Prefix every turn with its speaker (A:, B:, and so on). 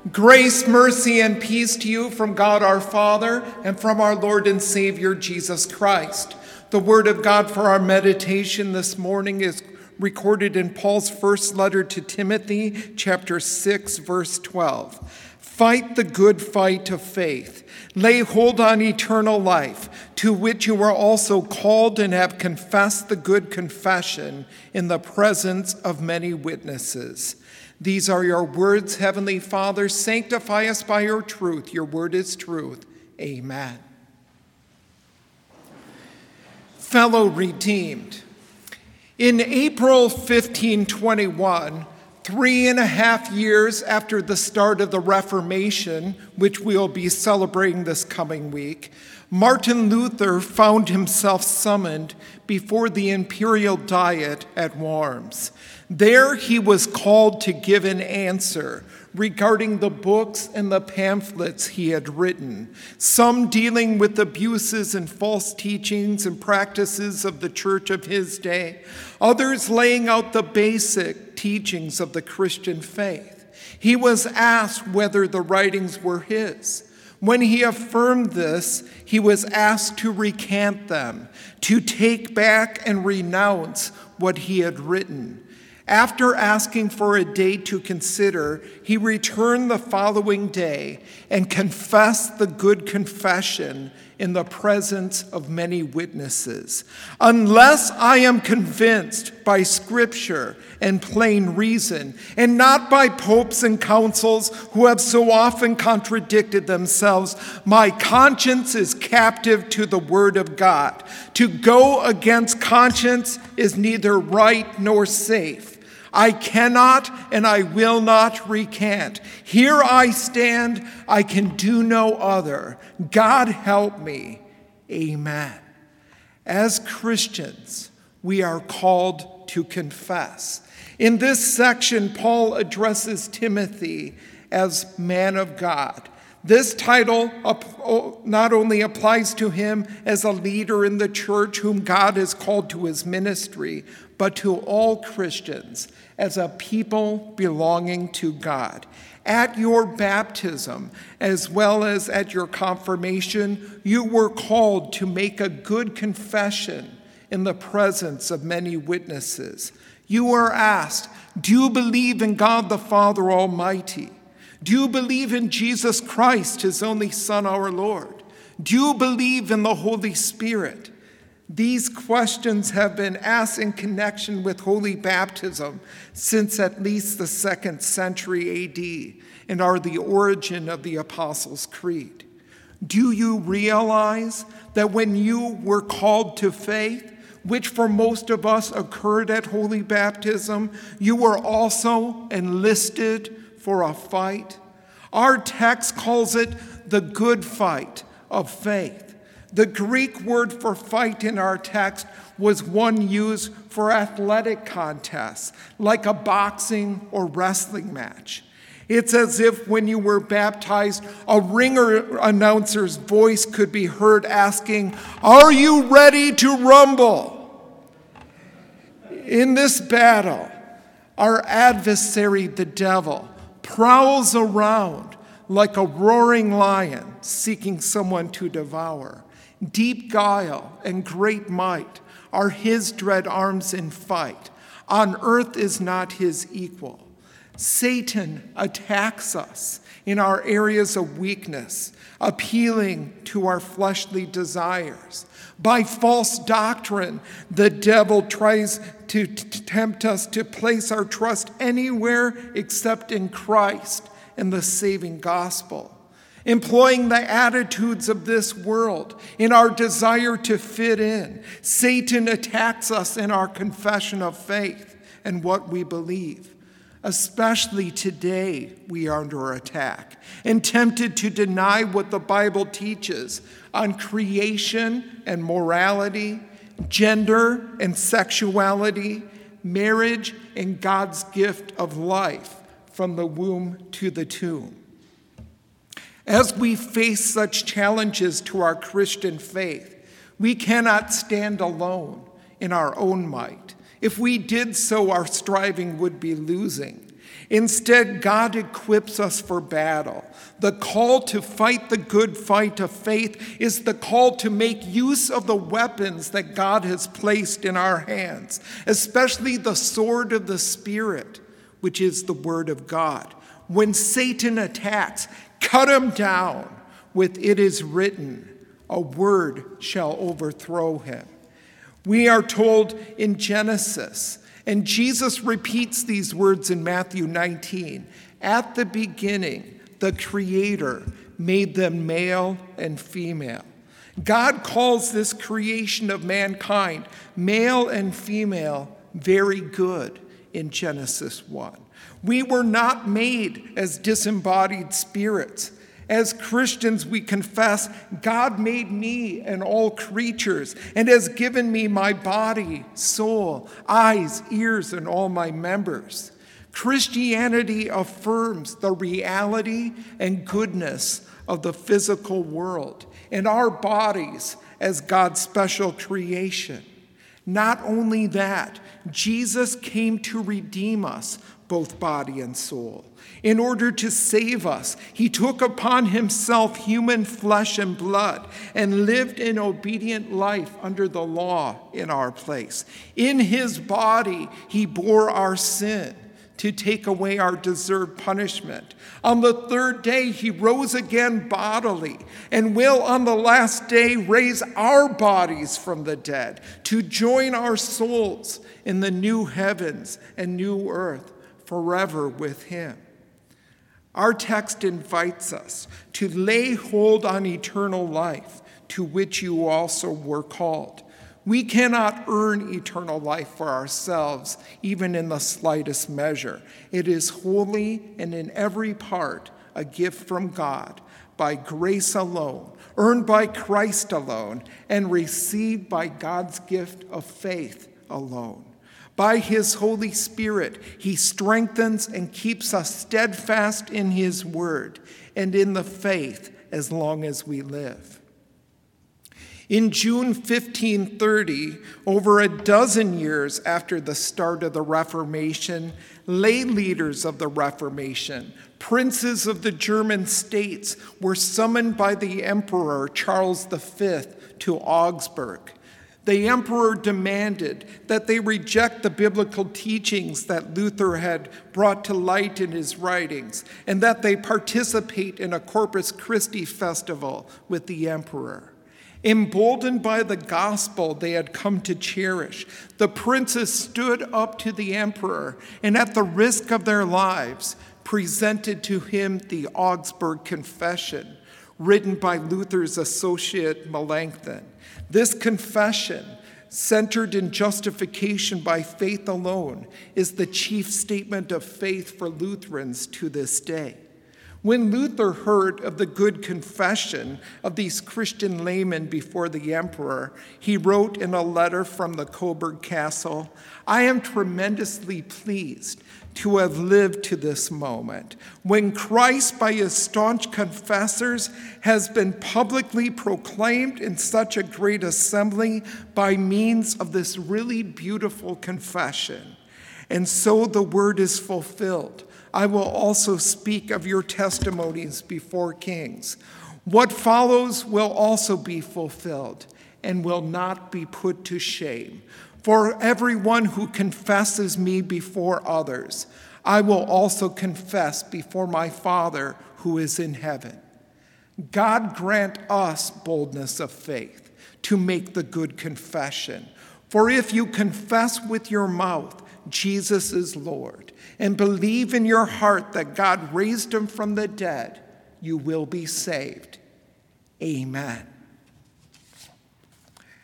A: Grace, mercy, and peace to you from God our Father and from our Lord and Savior Jesus Christ. The word of God for our meditation this morning is recorded in Paul's first letter to Timothy, chapter 6, verse 12. Fight the good fight of faith. Lay hold on eternal life, to which you are also called and have confessed the good confession in the presence of many witnesses. These are your words, Heavenly Father. Sanctify us by your truth. Your word is truth. Amen. Fellow redeemed, in April 1521, 3.5 years after the start of the Reformation, which we'll be celebrating this coming week, Martin Luther found himself summoned before the imperial diet at Worms. There he was called to give an answer regarding the books and the pamphlets he had written, some dealing with abuses and false teachings and practices of the church of his day, others laying out the basic teachings of the Christian faith. He was asked whether the writings were his. When he affirmed this, he was asked to recant them, to take back and renounce what he had written. After asking for a day to consider, he returned the following day and confessed the good confession in the presence of many witnesses. Unless I am convinced by Scripture and plain reason, and not by popes and councils who have so often contradicted themselves, my conscience is captive to the word of God. To go against conscience is neither right nor safe. I cannot and I will not recant. Here I stand, I can do no other. God help me. Amen. As Christians, we are called to confess. In this section, Paul addresses Timothy as man of God. This title not only applies to him as a leader in the church whom God has called to his ministry, but to all Christians as a people belonging to God. At your baptism, as well as at your confirmation, you were called to make a good confession in the presence of many witnesses. You were asked, do you believe in God the Father Almighty? Do you believe in Jesus Christ, his only Son, our Lord? Do you believe in the Holy Spirit? These questions have been asked in connection with holy baptism since at least the 2nd century AD and are the origin of the Apostles' Creed. Do you realize that when you were called to faith, which for most of us occurred at holy baptism, you were also enlisted for a fight? Our text calls it the good fight of faith. The Greek word for fight in our text was one used for athletic contests, like a boxing or wrestling match. It's as if when you were baptized, a ringer announcer's voice could be heard asking, "Are you ready to rumble?" In this battle, our adversary, the devil, prowls around like a roaring lion seeking someone to devour. Deep guile and great might are his dread arms in fight. On earth is not his equal. Satan attacks us in our areas of weakness, appealing to our fleshly desires. By false doctrine, the devil tries to tempt us to place our trust anywhere except in Christ and the saving gospel. Employing the attitudes of this world in our desire to fit in, Satan attacks us in our confession of faith and what we believe. Especially today, we are under attack and tempted to deny what the Bible teaches on creation and morality, gender and sexuality, marriage and God's gift of life from the womb to the tomb. As we face such challenges to our Christian faith, we cannot stand alone in our own might. If we did so, our striving would be losing. Instead, God equips us for battle. The call to fight the good fight of faith is the call to make use of the weapons that God has placed in our hands, especially the sword of the Spirit, which is the word of God. When Satan attacks, cut him down with "it is written," a word shall overthrow him. We are told in Genesis, and Jesus repeats these words in Matthew 19, "At the beginning, the Creator made them male and female." God calls this creation of mankind, male and female, very good in Genesis 1. We were not made as disembodied spirits. As Christians, we confess, God made me and all creatures and has given me my body, soul, eyes, ears, and all my members. Christianity affirms the reality and goodness of the physical world and our bodies as God's special creation. Not only that, Jesus came to redeem us, both body and soul. In order to save us, he took upon himself human flesh and blood and lived an obedient life under the law in our place. In his body, he bore our sin to take away our deserved punishment. On the third day, he rose again bodily and will on the last day raise our bodies from the dead to join our souls in the new heavens and new earth forever with him. Our text invites us to lay hold on eternal life, to which you also were called. We cannot earn eternal life for ourselves, even in the slightest measure. It is wholly and in every part a gift from God, by grace alone, earned by Christ alone, and received by God's gift of faith alone. By his Holy Spirit, he strengthens and keeps us steadfast in his word and in the faith as long as we live. In June 1530, over a dozen years after the start of the Reformation, lay leaders of the Reformation, princes of the German states, were summoned by the Emperor Charles V to Augsburg. The emperor demanded that they reject the biblical teachings that Luther had brought to light in his writings, and that they participate in a Corpus Christi festival with the emperor. Emboldened by the gospel they had come to cherish, the princes stood up to the emperor and, at the risk of their lives, presented to him the Augsburg Confession, written by Luther's associate Melanchthon. This confession, centered in justification by faith alone, is the chief statement of faith for Lutherans to this day. When Luther heard of the good confession of these Christian laymen before the emperor, he wrote in a letter from the Coburg Castle, "I am tremendously pleased to have lived to this moment, when Christ, by his staunch confessors, has been publicly proclaimed in such a great assembly by means of this really beautiful confession. And so the word is fulfilled. I will also speak of your testimonies before kings. What follows will also be fulfilled and will not be put to shame. For everyone who confesses me before others, I will also confess before my Father who is in heaven." God grant us boldness of faith to make the good confession. For if you confess with your mouth Jesus is Lord, and believe in your heart that God raised him from the dead, you will be saved. Amen.